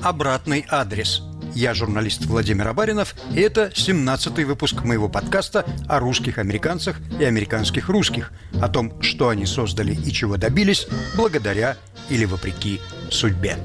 «Обратный адрес». Я журналист Владимир Абаринов, и это 17-й выпуск моего подкаста о русских американцах и американских русских, о том, что они создали и чего добились благодаря или вопреки судьбе.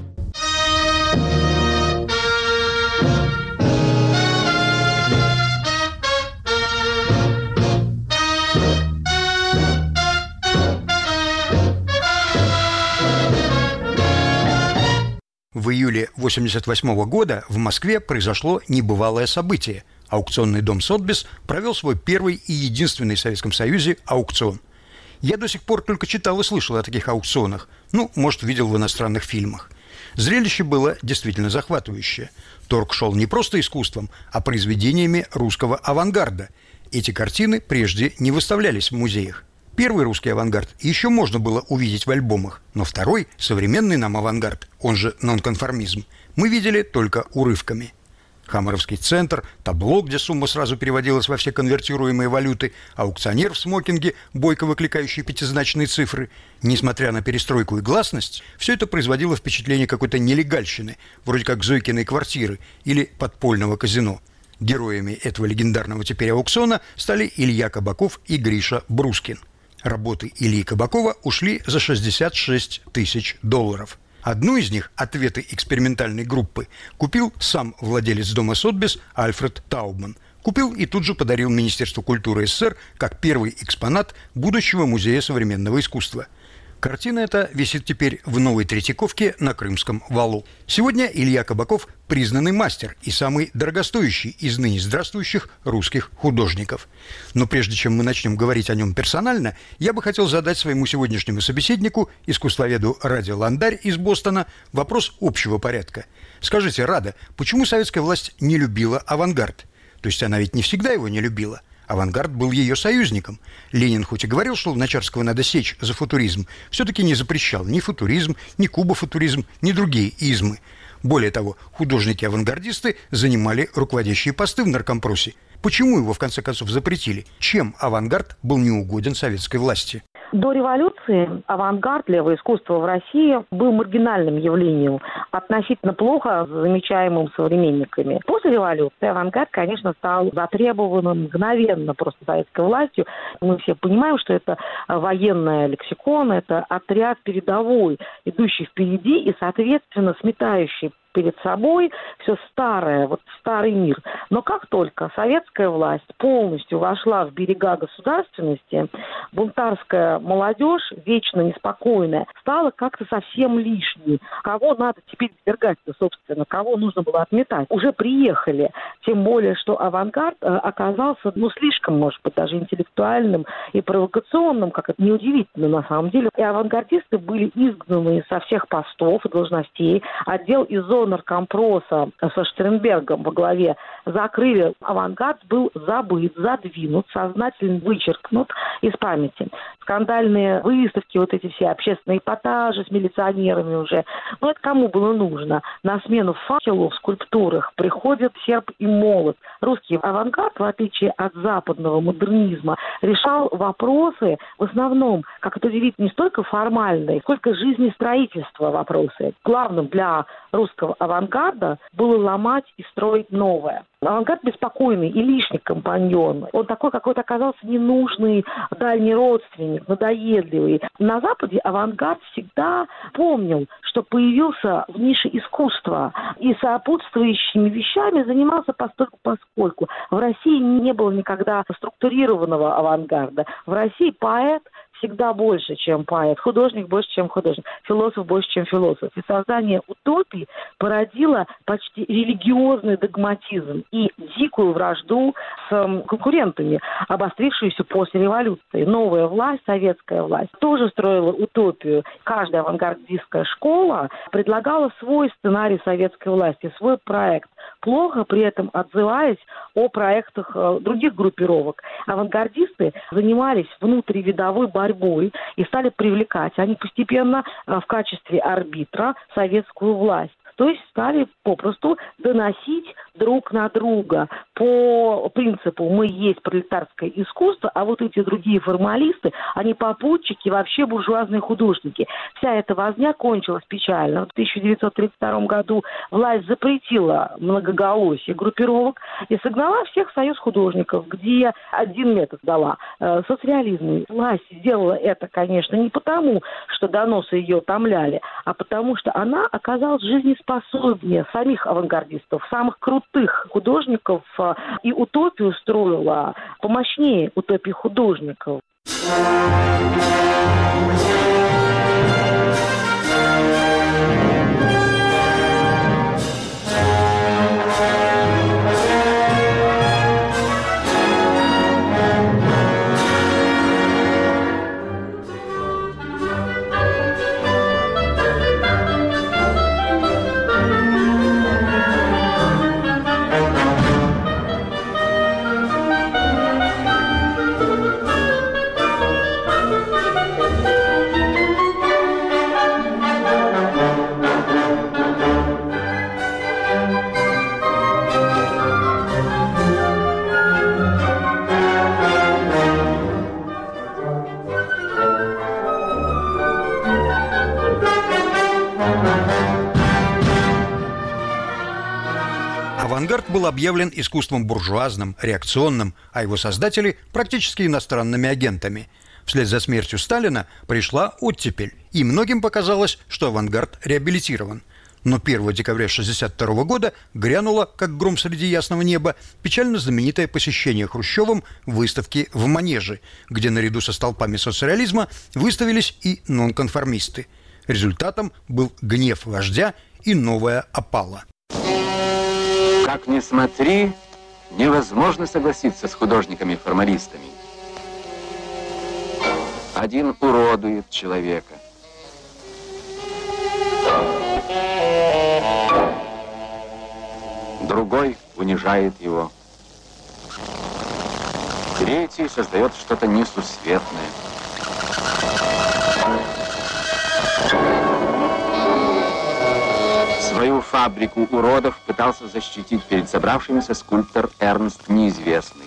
В июле 1988 года в Москве произошло небывалое событие. Аукционный дом «Сотбис» провел свой первый и единственный в Советском Союзе аукцион. Я до сих пор только читал и слышал о таких аукционах. Может, видел в иностранных фильмах. Зрелище было действительно захватывающее. Торг шел не просто искусством, а произведениями русского авангарда. Эти картины прежде не выставлялись в музеях. Первый русский авангард еще можно было увидеть в альбомах, но второй, современный нам авангард, он же нонконформизм, мы видели только урывками. Хаммеровский центр, табло, где сумма сразу переводилась во все конвертируемые валюты, аукционер в смокинге, бойко выкликающий пятизначные цифры. Несмотря на перестройку и гласность, все это производило впечатление какой-то нелегальщины, вроде как Зойкиной квартиры или подпольного казино. Героями этого легендарного теперь аукциона стали Илья Кабаков и Гриша Брускин. Работы Ильи Кабакова ушли за $66 тысяч. Одну из них, «Ответы экспериментальной группы», купил сам владелец дома «Сотбис» Альфред Таубман. Купил и тут же подарил Министерству культуры СССР как первый экспонат будущего музея современного искусства. Картина эта висит теперь в Новой Третьяковке на Крымском валу. Сегодня Илья Кабаков – признанный мастер и самый дорогостоящий из ныне здравствующих русских художников. Но прежде чем мы начнем говорить о нем персонально, я бы хотел задать своему сегодняшнему собеседнику, искусствоведу Раде Ландарь из Бостона, вопрос общего порядка. Скажите, Рада, почему советская власть не любила авангард? То есть она ведь не всегда его не любила. Авангард был ее союзником. Ленин хоть и говорил, что Луначарского надо сечь за футуризм, все-таки не запрещал ни футуризм, ни кубофутуризм, ни другие измы. Более того, художники-авангардисты занимали руководящие посты в наркомпросе. Почему его, в конце концов, запретили? Чем авангард был неугоден советской власти? До революции авангард, левое искусство в России, был маргинальным явлением, относительно плохо замечаемым современниками. После революции авангард, конечно, стал затребованным мгновенно просто советской властью. Мы все понимаем, что это военная лексикон, это отряд передовой, идущий впереди и, соответственно, сметающий перед собой все старое, старый мир. Но как только советская власть полностью вошла в берега государственности, бунтарская молодежь, вечно неспокойная, стала как-то совсем лишней. Кого надо теперь свергать-то, собственно, кого нужно было отметать? Уже приехали. Тем более, что авангард оказался, слишком, может быть, даже интеллектуальным и провокационным, как это неудивительно на самом деле. И авангардисты были изгнаны со всех постов и должностей. Отдел из наркомпроса со Штернбергом во главе закрыли. Авангард был забыт, задвинут, сознательно вычеркнут из памяти. Скандальные выставки, эти все общественные эпатажи с милиционерами уже. Это кому было нужно? На смену факелу в скульптурах приходят серп и молот. Русский авангард, в отличие от западного модернизма, решал вопросы в основном, как это удивительно, не столько формальные, сколько жизнестроительства вопросы. Главным для русского авангарда было ломать и строить новое. Авангард беспокойный и лишний компаньон. Он такой какой-то оказался ненужный, дальний родственник, надоедливый. На Западе авангард всегда помнил, что появился в нише искусства и сопутствующими вещами занимался постольку-поскольку. В России не было никогда структурированного авангарда. В России поэт всегда больше, чем поэт, художник больше, чем художник, философ больше, чем философ. И создание утопии породило почти религиозный догматизм и дикую вражду с конкурентами, обострившуюся после революции. Новая власть, советская власть, тоже строила утопию. Каждая авангардистская школа предлагала свой сценарий советской власти, свой проект, плохо при этом отзываясь о проектах других группировок. Авангардисты занимались внутривидовой борьбой и стали привлекать. Они постепенно в качестве арбитра советскую власть. То есть стали попросту доносить друг на друга по принципу «мы есть пролетарское искусство», а вот эти другие формалисты, они попутчики, вообще буржуазные художники. Вся эта возня кончилась печально. В 1932 году власть запретила многоголосие группировок и согнала всех в союз художников, где один метод дала – соцреализм. Власть сделала это, конечно, не потому, что доносы ее утомляли, а потому что она оказалась жизнеспособнее самих авангардистов, самых крутых художников, и утопию строила помощнее утопии художников. Авангард был объявлен искусством буржуазным, реакционным, а его создатели – практически иностранными агентами. Вслед за смертью Сталина пришла оттепель, и многим показалось, что авангард реабилитирован. Но 1 декабря 1962 года грянуло, как гром среди ясного неба, печально знаменитое посещение Хрущевым выставки в Манеже, где наряду со столпами соцреализма выставились и нонконформисты. Результатом был гнев вождя и новая опала. Как ни смотри, невозможно согласиться с художниками-формалистами. Один уродует человека. Другой унижает его. Третий создает что-то несусветное. Свою фабрику уродов пытался защитить перед собравшимися скульптор Эрнст Неизвестный.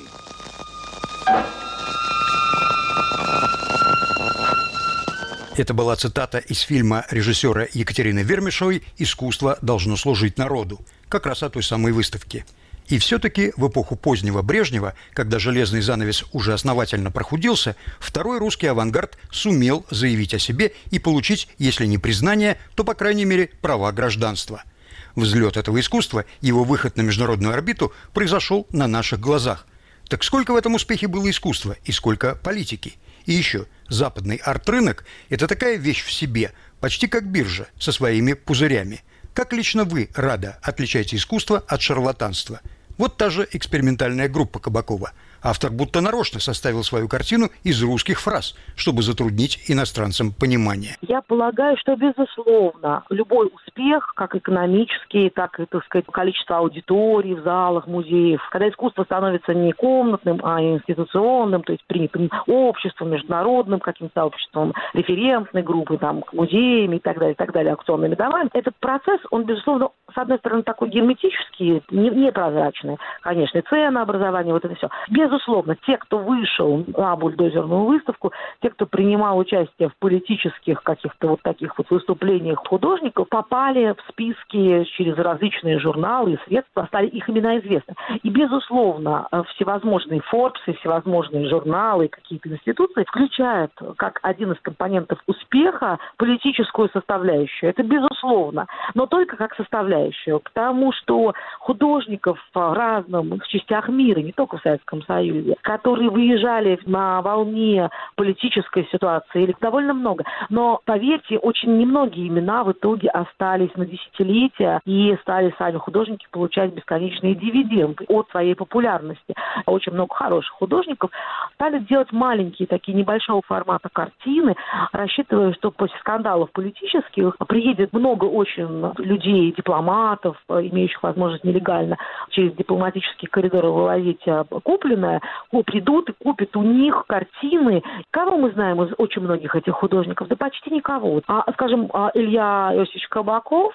Это была цитата из фильма режиссера Екатерины Вермишевой «Искусство должно служить народу», как раз о той самой выставке. И все-таки в эпоху позднего Брежнева, когда железный занавес уже основательно прохудился, второй русский авангард сумел заявить о себе и получить, если не признание, то, по крайней мере, права гражданства. Взлет этого искусства, его выход на международную орбиту произошел на наших глазах. Так сколько в этом успехе было искусства и сколько политики? И еще, западный арт-рынок – это такая вещь в себе, почти как биржа со своими пузырями. Как лично вы, Рада, отличаете искусство от шарлатанства? Вот та же экспериментальная группа Кабакова. Автор будто нарочно составил свою картину из русских фраз, чтобы затруднить иностранцам понимание. Я полагаю, что, безусловно, любой успех, как экономический, так и, так сказать, количество аудиторий в залах, музеев, когда искусство становится не комнатным, а институционным, то есть принятым обществом, международным каким-то сообществом, референтной группой, там, музеями и так далее, аукционными домами, этот процесс, он, безусловно, с одной стороны, такой герметический, непрозрачный, конечно, и ценообразование, вот это все. Безусловно, те, кто вышел на бульдозерную выставку, те, кто принимал участие в политических каких-то вот таких вот выступлениях художников, попали в списки через различные журналы и средства, стали их имена известны. И, безусловно, всевозможные Forbes, всевозможные журналы, какие-то институции включают как один из компонентов успеха политическую составляющую. Это безусловно, но только как составляющую, потому что художников в разных частях мира, не только в Советском Союзе, которые выезжали на волне политической ситуации, их довольно много. Но, поверьте, очень немногие имена в итоге остались на десятилетия и стали сами художники получать бесконечные дивиденды от своей популярности. Очень много хороших художников стали делать маленькие, такие небольшого формата картины, рассчитывая, что после скандалов политических приедет много очень людей, дипломатов, имеющих возможность нелегально через дипломатические коридоры вывозить купленное, придут и купят у них картины. Кого мы знаем из очень многих этих художников? Да почти никого. Скажем, Илья Иосифович Кабаков,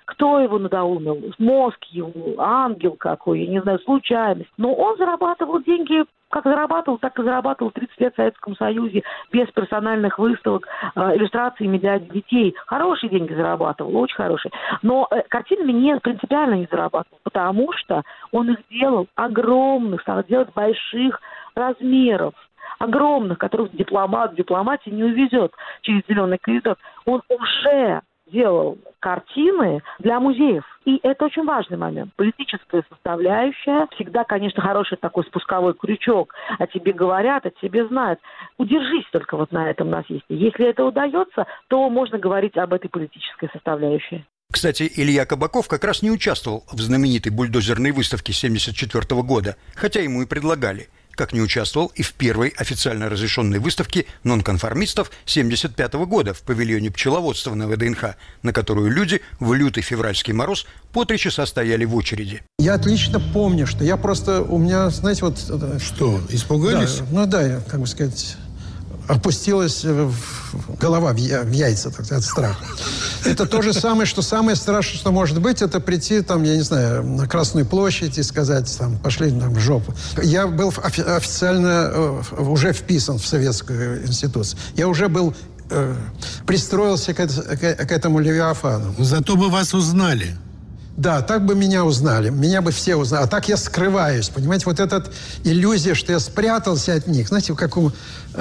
Кто его надоумил? Мозг его, ангел какой, я не знаю, случайность. Но он зарабатывал деньги, как зарабатывал, так и зарабатывал 30 лет в Советском Союзе без персональных выставок, иллюстрациями для детей. Хорошие деньги зарабатывал, очень хорошие. Но картинами принципиально не зарабатывал, потому что он их делал огромных, стал делать больших размеров. Огромных, которых дипломат в дипломатии не увезет через зеленый коридор. Он уже делал картины для музеев. И это очень важный момент. Политическая составляющая. Всегда, конечно, хороший такой спусковой крючок. О тебе говорят, о тебе знают. Удержись только вот на этом насесте. Если это удается, то можно говорить об этой политической составляющей. Кстати, Илья Кабаков как раз не участвовал в знаменитой бульдозерной выставке 1974 года, хотя ему и предлагали. Как не участвовал и в первой официально разрешенной выставке нонконформистов 1975 года в павильоне пчеловодства на ВДНХ, на которую люди в лютый февральский мороз по 3 часа стояли в очереди. Я отлично помню, что я просто, у меня, знаете, вот... Что, испугались? Да, я, как бы сказать... опустилась голова в яйца так, от страха. Это то же самое, что самое страшное, что может быть, это прийти, там, я не знаю, на Красную площадь и сказать, там, пошли там, в жопу. Я был официально уже вписан в советскую институцию. Я уже был, пристроился к этому Левиафану. Зато бы вас узнали. Да, так бы меня узнали, меня бы все узнали. А так я скрываюсь, понимаете? Вот эта ужасная что я спрятался от них. Знаете, как у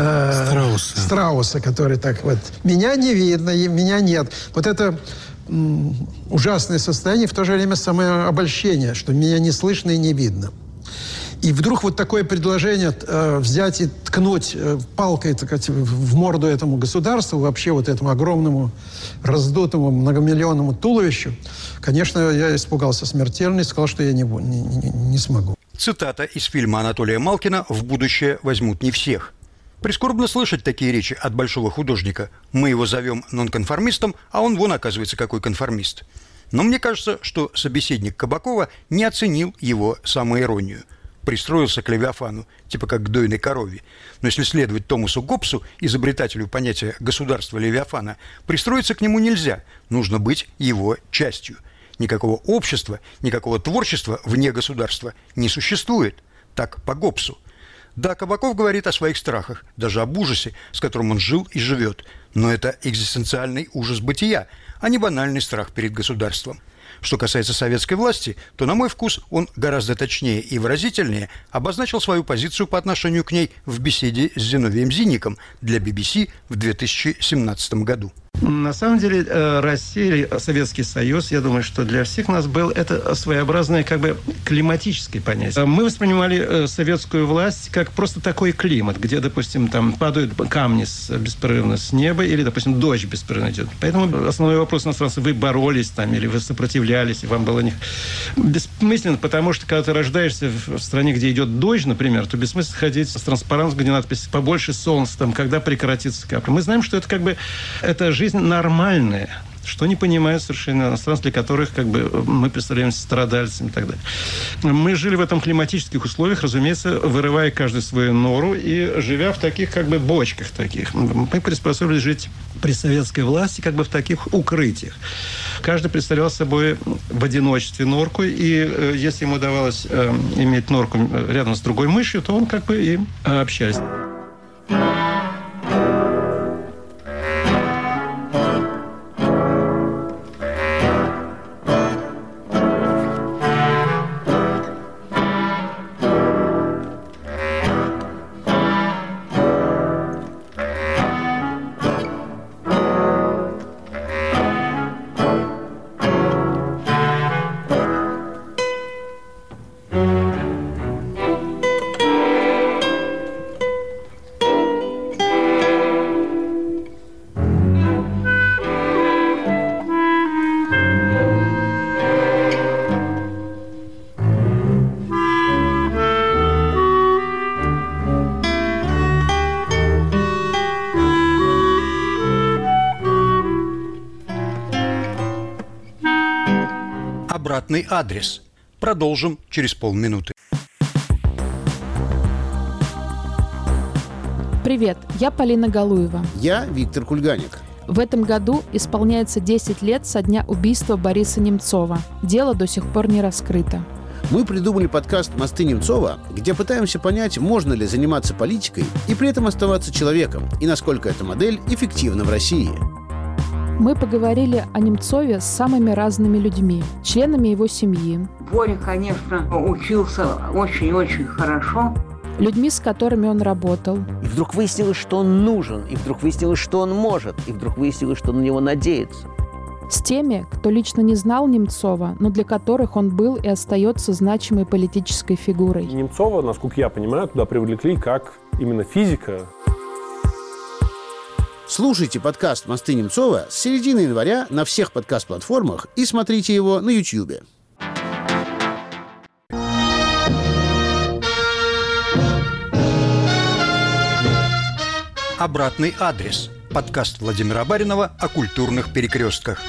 Страуса, который так вот... Меня не видно, меня нет. Вот это ужасное состояние, в то же время самообольщение, что меня не слышно и не видно. И вдруг вот такое предложение взять и ткнуть палкой, так сказать, в морду этому государству, вообще вот этому огромному, раздутому, многомиллионному туловищу, конечно, я испугался смертельно и сказал, что я не смогу. Цитата из фильма Анатолия Малкина «В будущее возьмут не всех». Прискорбно слышать такие речи от большого художника. Мы его зовем нонконформистом, а он вон, оказывается, какой конформист. Но мне кажется, что собеседник Кабакова не оценил его самоиронию. Пристроился к Левиафану, типа как к дойной корове. Но если следовать Томасу Гоббсу, изобретателю понятия «государства Левиафана», пристроиться к нему нельзя, нужно быть его частью. Никакого общества, никакого творчества вне государства не существует. Так по Гоббсу. Да, Кабаков говорит о своих страхах, даже об ужасе, с которым он жил и живет. Но это экзистенциальный ужас бытия, а не банальный страх перед государством. Что касается советской власти, то, на мой вкус, он гораздо точнее и выразительнее обозначил свою позицию по отношению к ней в беседе с Зиновием Зинником для BBC в 2017 году. На самом деле, Россия, Советский Союз, я думаю, что для всех нас был это своеобразное как бы климатическое понятие. Мы воспринимали советскую власть как просто такой климат, где, допустим, там падают камни беспрерывно с неба или, допустим, дождь беспрерывно идет. Поэтому основной вопрос иностранцев: вы боролись там или вы сопротивлялись, и вам было не... бессмысленно, потому что когда ты рождаешься в стране, где идет дождь, например, то бессмысленно ходить с транспарантом, где надпись «побольше солнца», там, когда прекратится капля. Мы знаем, что это как бы это жизнь нормальная, что не понимают совершенно иностранцы, для которых как бы мы представляемся страдальцами и так далее. Мы жили в этом климатических условиях, разумеется, вырывая каждую свою нору и живя в таких как бы бочках таких. Мы приспособились жить при советской власти как бы в таких укрытиях. Каждый представлял собой в одиночестве норку, и если ему удавалось иметь норку рядом с другой мышью, то он как бы и общался. Обратный адрес. Продолжим через полминуты. Привет, я Полина Галуева. Я Виктор Кульганик. В этом году исполняется 10 лет со дня убийства Бориса Немцова. Дело до сих пор не раскрыто. Мы придумали подкаст «Мосты Немцова», где пытаемся понять, можно ли заниматься политикой и при этом оставаться человеком, и насколько эта модель эффективна в России. Мы поговорили о Немцове с самыми разными людьми, членами его семьи. Боря, конечно, учился очень-очень хорошо. Людьми, с которыми он работал. И вдруг выяснилось, что он нужен, и вдруг выяснилось, что он может, и вдруг выяснилось, что на него надеются. С теми, кто лично не знал Немцова, но для которых он был и остается значимой политической фигурой. Немцова, насколько я понимаю, туда привлекли как именно физика. Слушайте подкаст «Мосты Немцова» с середины января на всех подкаст-платформах и смотрите его на YouTube. Обратный адрес. Подкаст Владимира Баринова о культурных перекрестках.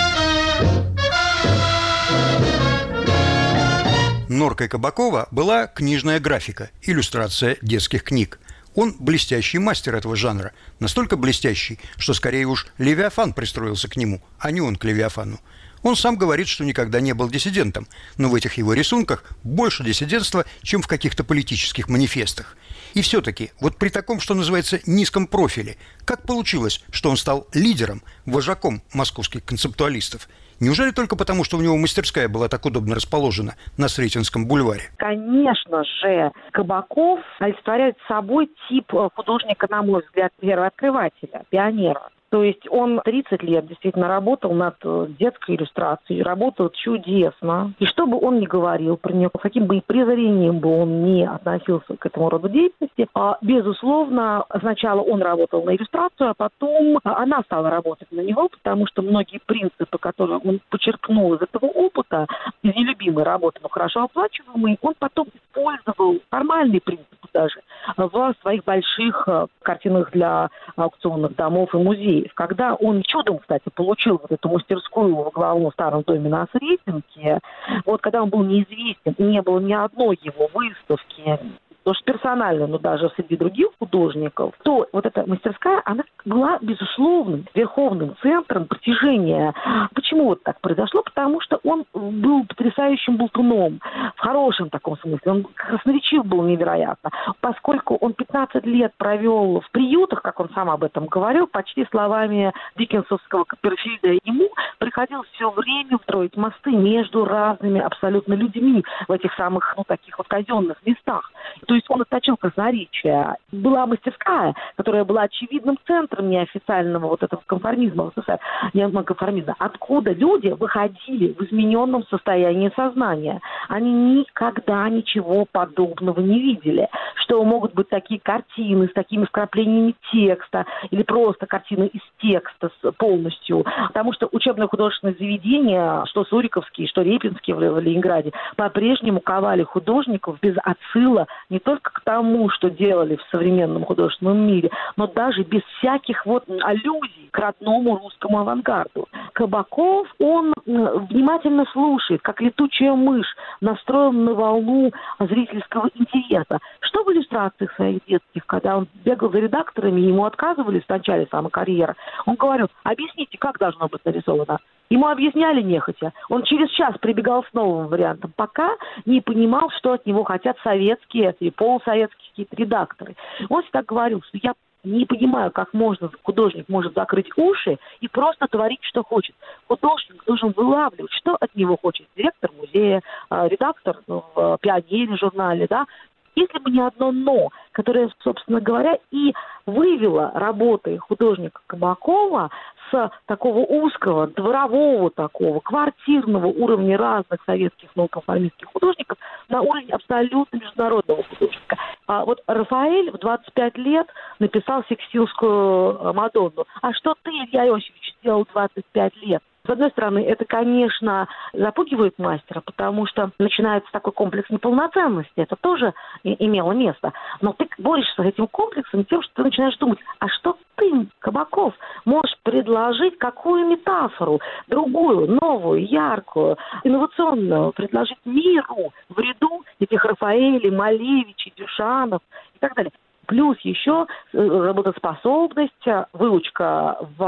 Норкой Кабакова была книжная графика, иллюстрация детских книг. Он блестящий мастер этого жанра. Настолько блестящий, что скорее уж Левиафан пристроился к нему, а не он к Левиафану. Он сам говорит, что никогда не был диссидентом, но в этих его рисунках больше диссидентства, чем в каких-то политических манифестах. И все-таки, вот при таком, что называется, низком профиле, как получилось, что он стал лидером, вожаком московских концептуалистов? Неужели только потому, что у него мастерская была так удобно расположена на Сретенском бульваре? Конечно же, Кабаков олицетворяет собой тип художника, на мой взгляд, первооткрывателя, пионера. То есть он 30 лет действительно работал над детской иллюстрацией, работал чудесно. И что бы он ни говорил про нее, каким бы презрением бы он ни относился к этому роду деятельности, безусловно, сначала он работал на иллюстрацию, а потом она стала работать на него, потому что многие принципы, которые он подчеркнул из этого опыта, из нелюбимой работы, но хорошо оплачиваемой, он потом использовал формальные принципы даже в своих больших картинах для аукционных домов и музеев. Когда он чудом, кстати, получил вот эту мастерскую во главном старом доме на Сретенке, вот когда он был неизвестен, и не было ни одной его выставки, тоже персонально, но даже среди других художников, то вот эта мастерская, она была, безусловным, верховным центром притяжения. Почему вот так произошло? Потому что он был потрясающим болтуном, в хорошем таком смысле. Он красноречив был невероятно. Поскольку он 15 лет провел в приютах, как он сам об этом говорил, почти словами диккенсовского Копперфильда, ему приходилось все время строить мосты между разными абсолютно людьми в этих самых, таких вот казенных местах. То есть он отточил красноречие. Была мастерская, которая была очевидным центром неофициального вот этого конформизма в СССР, конформизма, откуда люди выходили в измененном состоянии сознания. Они никогда ничего подобного не видели. Что могут быть такие картины с такими вкраплениями текста или просто картины из текста полностью. Потому что учебно-художественные заведения, что Суриковские, что Репинские в Ленинграде, по-прежнему ковали художников без отсыла не только к тому, что делали в современном художественном мире, но даже без всяких аллюзий к родному русскому авангарду. Кабаков, он внимательно слушает, как летучая мышь, настроен на волну зрительского интереса. Что в иллюстрациях своих детских, когда он бегал за редакторами, ему отказывали в начале самой карьеры, он говорил: объясните, как должно быть нарисовано. Ему объясняли нехотя. Он через час прибегал с новым вариантом, пока не понимал, что от него хотят советские или полусоветские какие-то редакторы. Он всегда говорил, что я не понимаю, как художник может закрыть уши и просто творить, что хочет. Художник должен вылавливать, что от него хочет директор музея, редактор в «Пионере» журнале, да. Если бы не одно «но», которое, собственно говоря, и вывело работы художника Кабакова с такого узкого, дворового такого, квартирного уровня разных советских новоконформистских художников на уровень абсолютно международного художника. А вот Рафаэль в 25 лет написал Сикстинскую Мадонну. А что ты, Илья Иосифович, сделал в 25 лет? С одной стороны, это, конечно, запугивает мастера, потому что начинается такой комплекс неполноценности. Это тоже имело место. Но ты борешься с этим комплексом тем, что ты начинаешь думать, а что ты, Кабаков, можешь предложить, какую метафору, другую, новую, яркую, инновационную, предложить миру в ряду этих Рафаэлей, Малевичей, Дюшанов и так далее. Плюс еще работоспособность, выучка в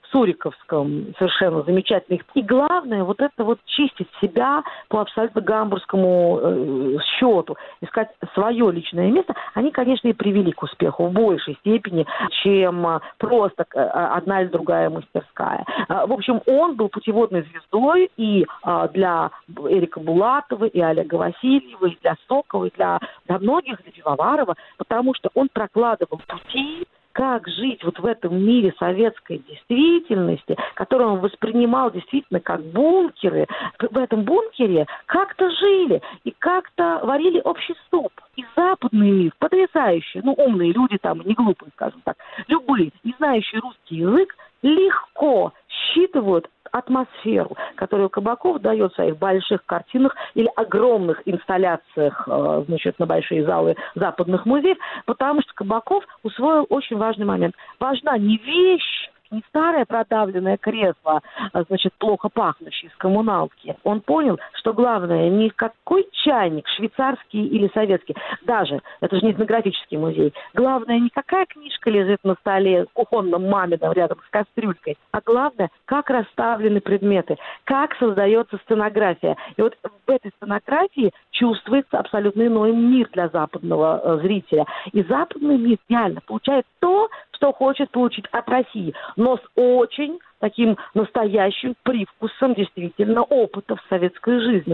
Суриковском совершенно замечательных. И главное, вот это вот чистить себя по абсолютно гамбургскому счету, искать свое личное место, они, конечно, и привели к успеху в большей степени, чем просто одна или другая мастерская. В общем, он был путеводной звездой и для Эрика Булатова, и Олега Васильева, и для Сокова, и для многих, для Пивоварова, потому что он прокладывал пути, как жить вот в этом мире советской действительности, которую он воспринимал действительно как бункеры. В этом бункере как-то жили и как-то варили общий суп. И западный мир, потрясающий, умные люди там, не глупые, скажем так, любые, не знающие русский язык, легко считывают атмосферу, которую Кабаков дает в своих больших картинах или огромных инсталляциях, на большие залы западных музеев, потому что Кабаков усвоил очень важный момент. Важна не вещь, не старое продавленное кресло, плохо пахнущее из коммуналки. Он понял, что главное не какой чайник, швейцарский или советский, даже, это же не этнографический музей, главное не какая книжка лежит на столе кухонным мамином рядом с кастрюлькой, а главное, как расставлены предметы, как создается сценография. И вот в этой сценографии чувствуется абсолютно иной мир для западного зрителя. И западный мир реально получает то, что хочет получить от России, но с очень таким настоящим привкусом действительно опыта в советской жизни.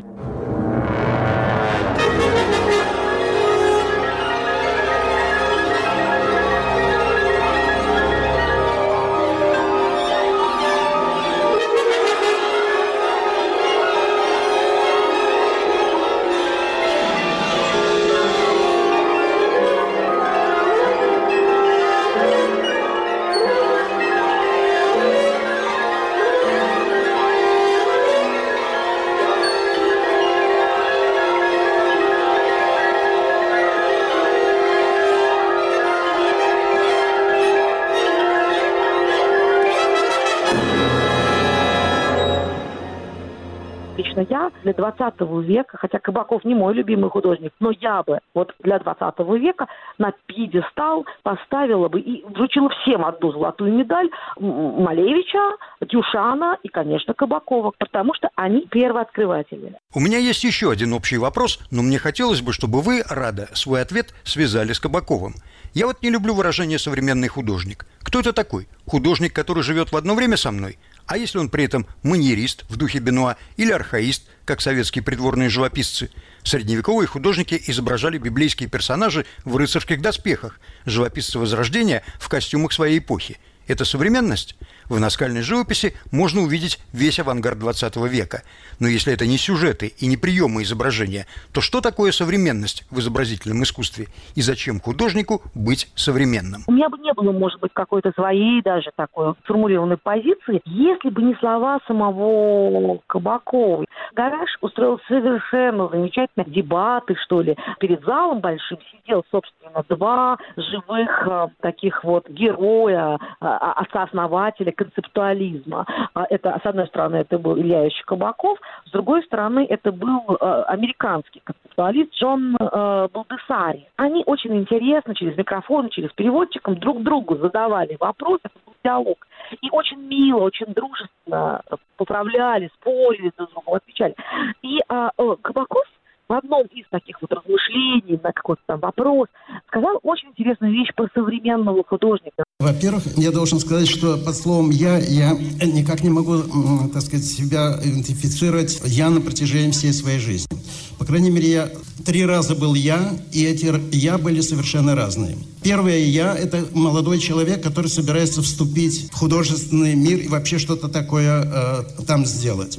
Я для 20 века, хотя Кабаков не мой любимый художник, но я бы вот для 20 века на пьедестал поставила бы и вручила всем одну золотую медаль Малевича, Дюшана и, конечно, Кабакова, потому что они первооткрыватели. У меня есть еще один общий вопрос, но мне хотелось бы, чтобы вы, Рада, свой ответ связали с Кабаковым. Я вот не люблю выражение «современный художник». Кто это такой? Художник, который живет в одно время со мной? А если он при этом маньерист в духе Бенуа или архаист, как советские придворные живописцы? Средневековые художники изображали библейские персонажи в рыцарских доспехах, живописцы Возрождения в костюмах своей эпохи. Это современность? В наскальной живописи можно увидеть весь авангард 20 века. Но если это не сюжеты и не приемы изображения, то что такое современность в изобразительном искусстве? И зачем художнику быть современным? У меня бы не было, может быть, какой-то своей даже такой сформулированной позиции, если бы не слова самого Кабакова. Гараж устроил совершенно замечательные дебаты, что ли. Перед залом большим сидел, собственно, два живых таких вот героя, отца-основателя концептуализма. Это, с одной стороны, это был Илья Ильич Кабаков, с другой стороны, это был американский концептуалист Джон Балдессари. Они очень интересно через микрофон, через переводчиком друг другу задавали вопросы, это был диалог. И очень мило, очень дружественно поправляли, спорили друг с другом, отвечали. И Кабаков в одном из таких вот размышлений на какой-то там вопрос сказал очень интересную вещь про современного художника. Во-первых, я должен сказать, что под словом «я» никак не могу, так сказать, себя идентифицировать «я» на протяжении всей своей жизни. По крайней мере, я 3 раза был «я», и эти «я» были совершенно разные. Первое «я» — это молодой человек, который собирается вступить в художественный мир и вообще что-то такое там сделать.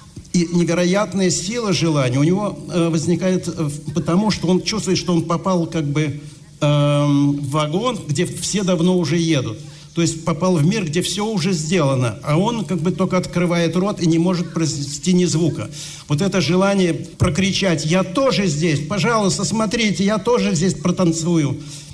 И невероятная сила желания у него возникает потому, что он чувствует, что он попал как бы в вагон, где все давно уже едут. То есть попал в мир, где все уже сделано, а он как бы только открывает рот и не может произнести ни звука. Вот это желание прокричать «Я тоже здесь! Пожалуйста, смотрите, я тоже здесь протанцую!»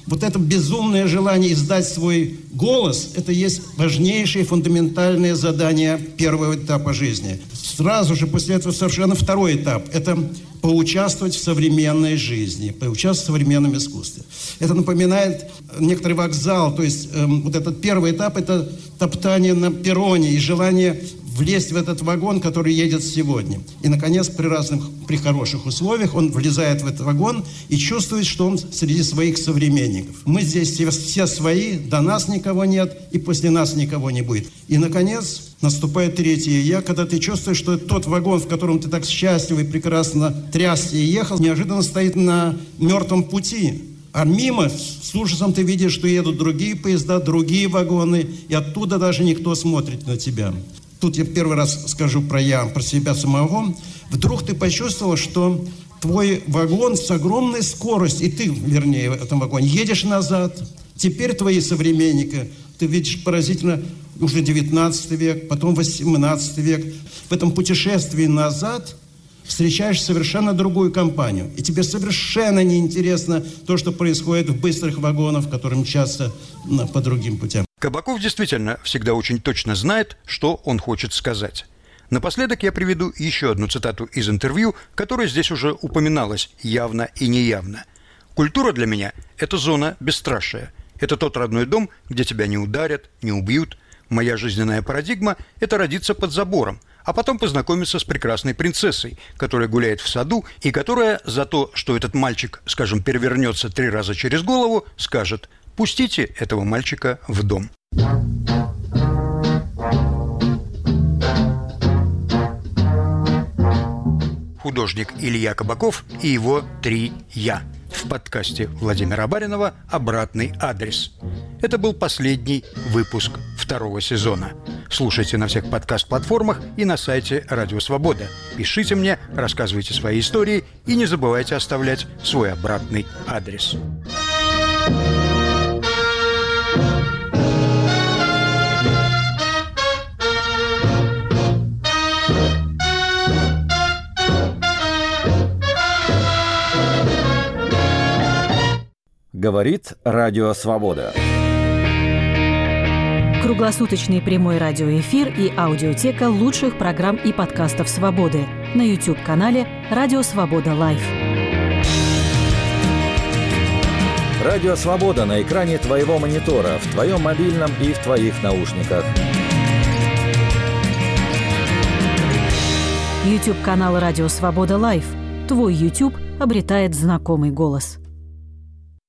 Вот это безумное желание издать свой голос, это есть важнейшее фундаментальное задание первого этапа жизни. Сразу же после этого совершенно второй этап – это поучаствовать в современной жизни, поучаствовать в современном искусстве. Это напоминает некоторый вокзал, то есть вот этот первый этап – это топтание на перроне и желание влезть в этот вагон, который едет сегодня. И, наконец, при хороших условиях он влезает в этот вагон и чувствует, что он среди своих современников. Мы здесь все свои, до нас никого нет, и после нас никого не будет. И, наконец, наступает третье «я», когда ты чувствуешь, что тот вагон, в котором ты так счастливо и прекрасно трясся и ехал, неожиданно стоит на мертвом пути. А мимо, с ужасом ты видишь, что едут другие поезда, другие вагоны, и оттуда даже никто смотрит на тебя. Тут я первый раз скажу про себя самого. Вдруг ты почувствовал, что твой вагон с огромной скоростью, и ты, вернее, в этом вагоне, едешь назад. Теперь твои современники, ты видишь поразительно, уже 19 век, потом 18 век. В этом путешествии назад встречаешь совершенно другую компанию. И тебе совершенно неинтересно то, что происходит в быстрых вагонах, которые мчатся по другим путям. Кабаков действительно всегда очень точно знает, что он хочет сказать. Напоследок я приведу еще одну цитату из интервью, которая здесь уже упоминалась явно и неявно. «Культура для меня – это зона бесстрашия. Это тот родной дом, где тебя не ударят, не убьют. Моя жизненная парадигма – это родиться под забором, а потом познакомиться с прекрасной принцессой, которая гуляет в саду и которая за то, что этот мальчик, скажем, перевернется 3 раза через голову, скажет: пустите этого мальчика в дом». Художник Илья Кабаков и его 3 «я» в подкасте Владимира Баринова «Обратный адрес». Это был последний выпуск 2-го сезона. Слушайте на всех подкаст-платформах и на сайте Радио Свобода. Пишите мне, рассказывайте свои истории и не забывайте оставлять свой обратный адрес. Говорит Радио Свобода. Круглосуточный прямой радиоэфир и аудиотека лучших программ и подкастов «Свободы» на YouTube-канале «Радио Свобода Лайв». Радио Свобода на экране твоего монитора, в твоем мобильном и в твоих наушниках. YouTube-канал «Радио Свобода Лайв». Твой YouTube обретает знакомый голос.